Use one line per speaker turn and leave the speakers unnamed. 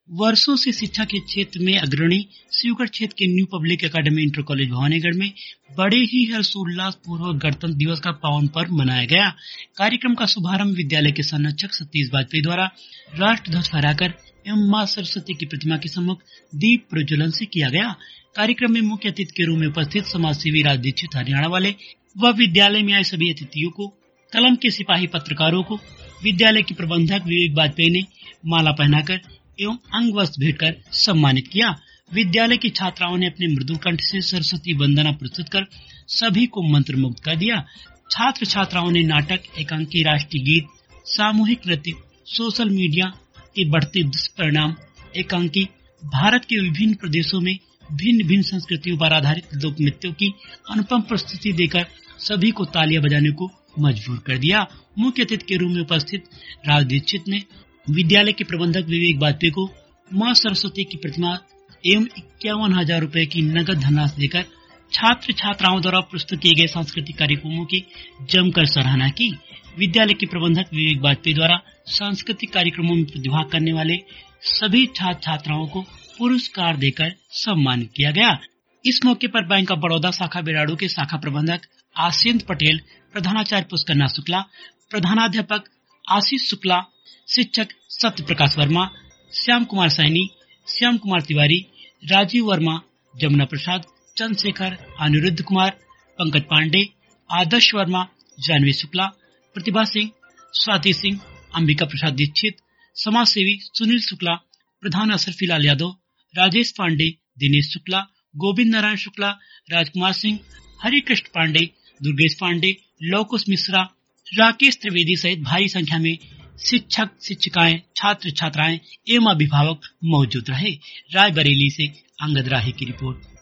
वर्षों से शिक्षा के क्षेत्र में अग्रणी शिवगढ़ क्षेत्र के new public academy inter college Bhawanigarh में बड़े ही हर्षोल्लास पूर्वक गणतंत्र दिवस का पावन पर्व मनाया गया। कार्यक्रम का शुभारंभ विद्यालय के संरक्षक सतीश वाजपेयी द्वारा राष्ट्र ध्वज फहराकर एवं मां सरस्वती की प्रतिमा के सम्मुख दीप प्रज्वलन से किया गया। कार्यक्रम में मुख्य अतिथि के रूप में उपस्थित समाज सेवी राज दीक्षित हरियाणा वाले व विद्यालय में आए सभी अतिथियों को, कलम के सिपाही पत्रकारों को विद्यालय के प्रबंधक विवेक वाजपेयी ने माला पहनाकर एवं अंग वस्त्र भेंट कर सम्मानित किया। विद्यालय की छात्राओं ने अपने मृदुल कंठ से सरस्वती वंदना प्रस्तुत कर सभी को मंत्रमुग्ध कर दिया। छात्र छात्राओं ने नाटक, एकांकी, राष्ट्रीय गीत, सामूहिक नृत्य, सोशल मीडिया के बढ़ते दुष्परिणाम, एकांकी, भारत के विभिन्न प्रदेशों में भिन्न भिन्न संस्कृतियों पर आधारित लोक नृत्यों की अनुपम प्रस्तुति देकर सभी को तालियां बजाने को मजबूर कर दिया। मुख्य अतिथि के रूप में उपस्थित राज दीक्षित ने विद्यालय के प्रबंधक विवेक वाजपेयी को मां सरस्वती की प्रतिमा एवं 51,000 रुपए की नगद धनराशि देकर छात्र छात्राओं द्वारा प्रस्तुत किए गए सांस्कृतिक कार्यक्रमों की जमकर सराहना की। विद्यालय के प्रबंधक विवेक वाजपेयी द्वारा सांस्कृतिक कार्यक्रमों में प्रतिभाग करने वाले सभी छात्र छात्राओं को पुरस्कार देकर सम्मानित किया गया। इस मौके पर बैंक ऑफ बड़ौदा शाखा बेराड़ू के शाखा प्रबंधक आसिंद पटेल, प्रधानाचार्य पुष्करनाथ शुक्ला, प्रधानाध्यापक आशीष शुक्ला, शिक्षक सत्य प्रकाश वर्मा, श्याम कुमार सैनी, श्याम कुमार तिवारी, राजीव वर्मा, जमुना प्रसाद, चंद्रशेखर, अनिरुद्ध कुमार, पंकज पांडे, आदर्श वर्मा, जानवी शुक्ला, प्रतिभा सिंह, स्वाति सिंह, अंबिका प्रसाद दीक्षित, समाज सेवी सुनील शुक्ला, प्रधान अशरफी लाल यादव, राजेश पांडे, दिनेश शुक्ला, गोविंद नारायण शुक्ला, राजकुमार सिंह, हरिकृष्ण पांडे, दुर्गेश पांडे, लवकुश मिश्रा, राकेश त्रिवेदी सहित भारी संख्या में शिक्षक, शिक्षिकाएं, छात्र छात्राएं एवं अभिभावक मौजूद रहे। रायबरेली से अंगद राही की रिपोर्ट।